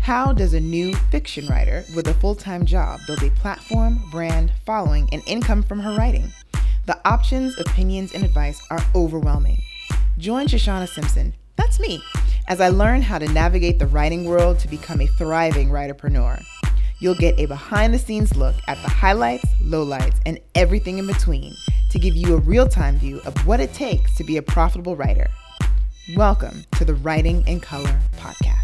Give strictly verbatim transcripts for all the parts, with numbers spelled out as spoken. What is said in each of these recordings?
How does a new fiction writer with a full-time job build a platform, brand, following, and income from her writing? The options, opinions, and advice are overwhelming. Join Shoshana Simpson, that's me, as I learn how to navigate the writing world to become a thriving writerpreneur. You'll get a behind-the-scenes look at the highlights, lowlights, and everything in between to give you a real-time view of what it takes to be a profitable writer. Welcome to the Writing in Color podcast.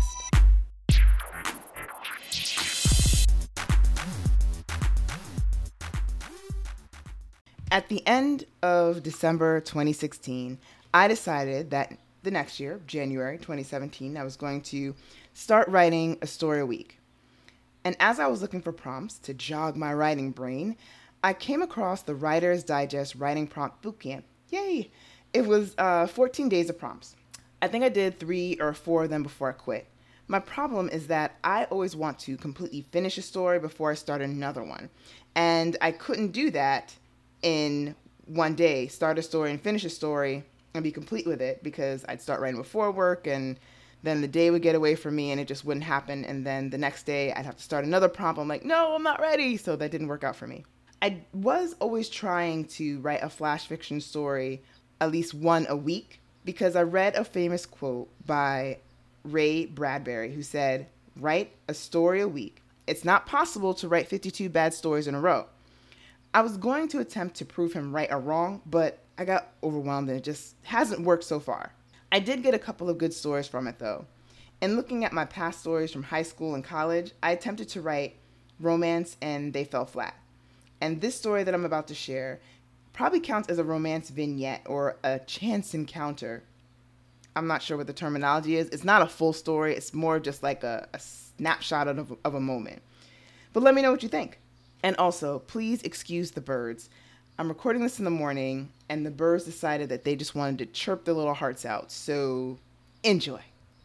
At the end of December twenty sixteen, I decided that the next year, January twenty seventeen, I was going to start writing a story a week. And as I was looking for prompts to jog my writing brain, I came across the Writer's Digest Writing Prompt Bootcamp. Yay! It was uh, fourteen days of prompts. I think I did three or four of them before I quit. My problem is that I always want to completely finish a story before I start another one. And I couldn't do that in one day, start a story and finish a story and be complete with it, because I'd start writing before work and then the day would get away from me and it just wouldn't happen. And then the next day I'd have to start another prompt. I'm like, no, I'm not ready. So that didn't work out for me. I was always trying to write a flash fiction story, at least one a week, because I read a famous quote by Ray Bradbury who said, write a story a week. It's not possible to write fifty-two bad stories in a row. I was going to attempt to prove him right or wrong, but I got overwhelmed and it just hasn't worked so far. I did get a couple of good stories from it though. And looking at my past stories from high school and college, I attempted to write romance and they fell flat. And this story that I'm about to share probably counts as a romance vignette or a chance encounter. I'm not sure what the terminology is. It's not a full story. It's more just like a, a snapshot of, of a moment. But let me know what you think. And also, please excuse the birds. I'm recording this in the morning, and the birds decided that they just wanted to chirp their little hearts out. So, enjoy.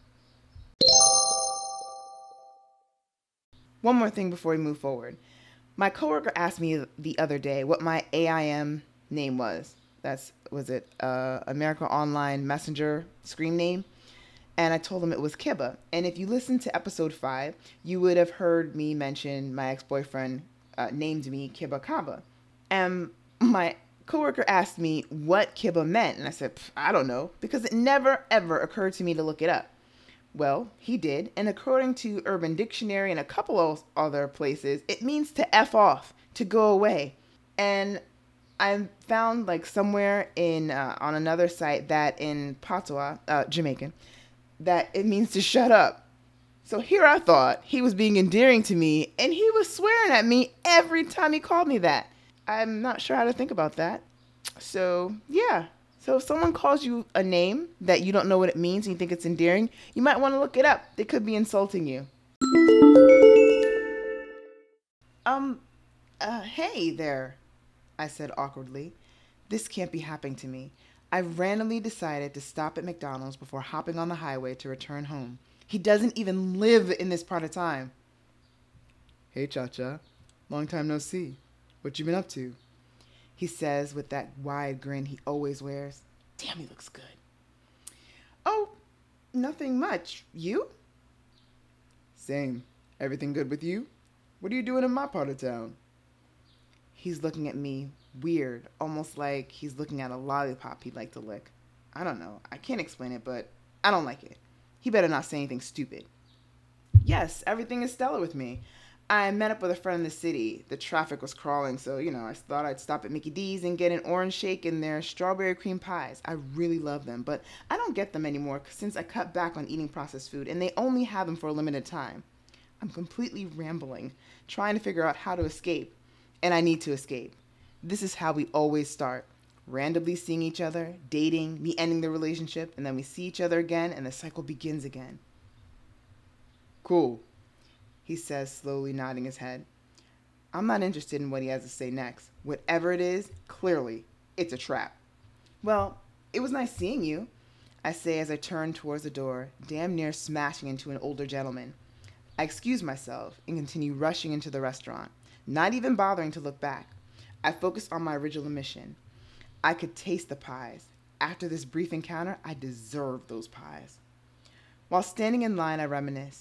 One more thing before we move forward. My coworker asked me the other day what my A I M name was. That's, was it uh, America Online Messenger screen name? And I told him it was Kiba. And if you listened to episode five, you would have heard me mention my ex-boyfriend Uh, named me Kiba Kaba. And my coworker asked me what Kiba meant. And I said, I don't know, because it never, ever occurred to me to look it up. Well, he did. And according to Urban Dictionary and a couple of other places, it means to F off, to go away. And I found like somewhere in uh, on another site that in Patois, uh, Jamaican, that it means to shut up. So here I thought he was being endearing to me, and he was swearing at me every time he called me that. I'm not sure how to think about that. So, yeah. So if someone calls you a name that you don't know what it means and you think it's endearing, you might want to look it up. They could be insulting you. Um, uh, hey there, I said awkwardly. This can't be happening to me. I randomly decided to stop at McDonald's before hopping on the highway to return home. He doesn't even live in this part of time. Hey, Cha-Cha. Long time no see. What you been up to? He says with that wide grin he always wears. Damn, he looks good. Oh, nothing much. You? Same. Everything good with you? What are you doing in my part of town? He's looking at me weird, almost like he's looking at a lollipop he'd like to lick. I don't know. I can't explain it, but I don't like it. He better not say anything stupid. Yes, everything is stellar with me. I met up with a friend in the city. The traffic was crawling, so, you know, I thought I'd stop at Mickey D's and get an orange shake and their strawberry cream pies. I really love them, but I don't get them anymore since I cut back on eating processed food, and they only have them for a limited time. I'm completely rambling, trying to figure out how to escape, and I need to escape. This is how we always start. Randomly seeing each other, dating, me ending the relationship, and then we see each other again, and the cycle begins again. Cool, he says, slowly nodding his head. I'm not interested in what he has to say next. Whatever it is, clearly, it's a trap. Well, it was nice seeing you, I say as I turn towards the door, damn near smashing into an older gentleman. I excuse myself and continue rushing into the restaurant, not even bothering to look back. I focus on my original mission. I could taste the pies. After this brief encounter, I deserve those pies. While standing in line, I reminisce.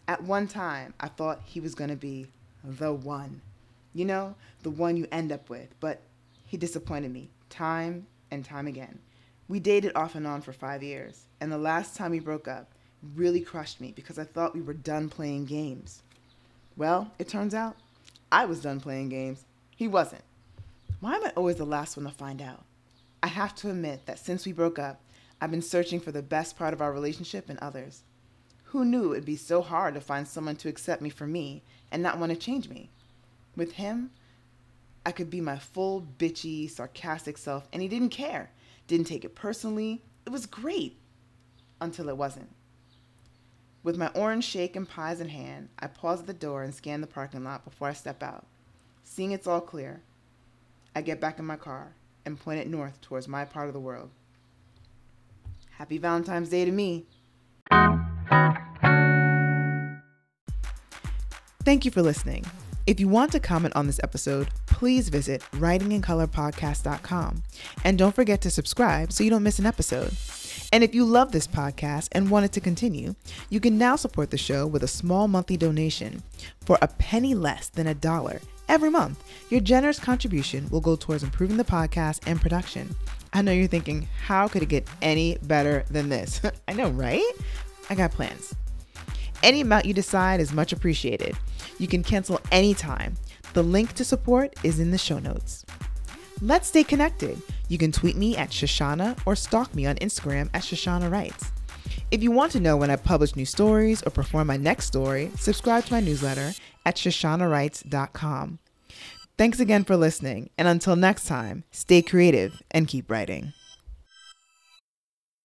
At one time, I thought he was going to be the one. You know, the one you end up with. But he disappointed me time and time again. We dated off and on for five years, and the last time we broke up really crushed me because I thought we were done playing games. Well, it turns out I was done playing games. He wasn't. Why am I always the last one to find out? I have to admit that since we broke up, I've been searching for the best part of our relationship in others. Who knew it'd be so hard to find someone to accept me for me and not want to change me? With him, I could be my full, bitchy, sarcastic self, and he didn't care. Didn't take it personally. It was great. Until it wasn't. With my orange shake and pies in hand, I pause at the door and scan the parking lot before I step out. Seeing it's all clear, I get back in my car and point it north towards my part of the world. Happy Valentine's Day to me. Thank you for listening. If you want to comment on this episode, please visit writing in color podcast dot com. And don't forget to subscribe so you don't miss an episode. And if you love this podcast and want it to continue, you can now support the show with a small monthly donation. For a penny less than a dollar every month, your generous contribution will go towards improving the podcast and production. I know you're thinking, how could it get any better than this? I know, right? I got plans. Any amount you decide is much appreciated. You can cancel anytime. The link to support is in the show notes. Let's stay connected. You can tweet me at Shoshana or stalk me on Instagram at Shoshana Writes. If you want to know when I publish new stories or perform my next story, subscribe to my newsletter at shoshana writes dot com. Thanks again for listening, and until next time, stay creative and keep writing.